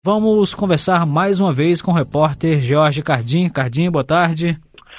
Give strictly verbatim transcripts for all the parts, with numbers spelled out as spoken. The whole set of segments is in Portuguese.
Vamos conversar mais uma vez com o repórter Jorge Cardim. Cardim, boa tarde.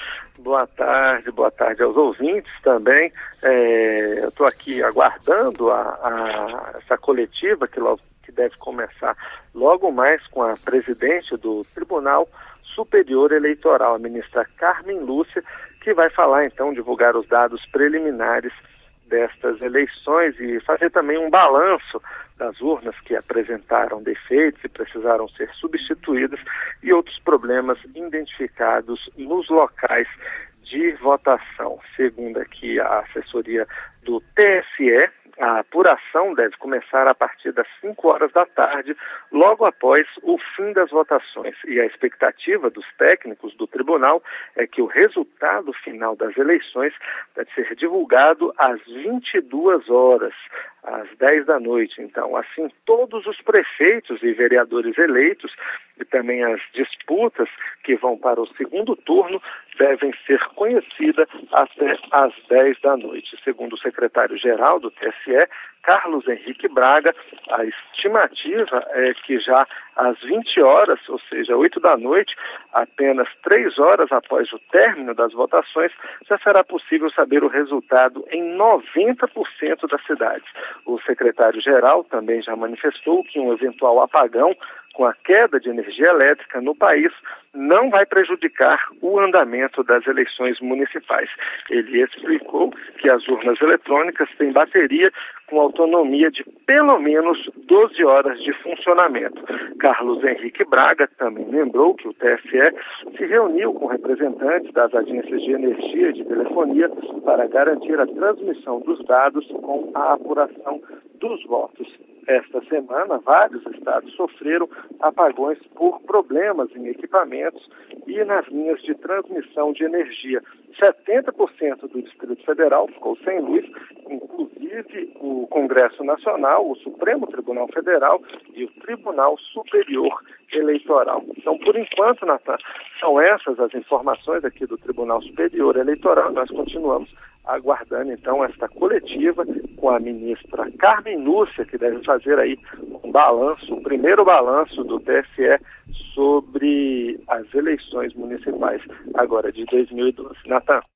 Boa tarde, boa tarde aos ouvintes também. É, eu estou aqui aguardando a, a, essa coletiva que, logo, que deve começar logo mais com a presidente do Tribunal Superior Eleitoral, a ministra Carmen Lúcia, que vai falar então, divulgar os dados preliminares destas eleições e fazer também um balanço das urnas que apresentaram defeitos e precisaram ser substituídas e outros problemas identificados nos locais de votação. Segundo aqui a assessoria do T S E, a apuração deve começar a partir das cinco horas da tarde, logo após o fim das votações. E a expectativa dos técnicos do tribunal é que o resultado final das eleições deve ser divulgado às vinte e duas horas, às dez da noite. Então, assim, todos os prefeitos e vereadores eleitos e também as disputas que vão para o segundo turno devem ser conhecidas até às dez da noite. Segundo o secretário-geral do T S E, Carlos Henrique Braga, a estimativa é que já às vinte horas, ou seja, oito da noite, apenas três horas após o término das votações, já será possível saber o resultado em noventa por cento das cidades. O secretário-geral também já manifestou que um eventual apagão com a queda de energia elétrica no país não vai prejudicar o andamento das eleições municipais. Ele explicou que as urnas eletrônicas têm bateria com autonomia de pelo menos doze horas de funcionamento. Carlos Henrique Braga também lembrou que o T S E se reuniu com representantes das agências de energia e de telefonia para garantir a transmissão dos dados com a apuração dos votos. Esta semana, vários estados sofreram apagões por problemas em equipamentos e nas linhas de transmissão de energia. setenta por cento do Distrito Federal ficou sem luz, inclusive o Congresso Nacional, o Supremo Tribunal Federal e o Tribunal Superior Eleitoral. Então, por enquanto, Natan, são essas as informações aqui do Tribunal Superior Eleitoral. Nós continuamos aguardando, então, esta coletiva com a ministra Carmen Lúcia, que deve fazer aí um balanço, o primeiro balanço do T S E sobre as eleições municipais agora de dois mil e doze. Natan.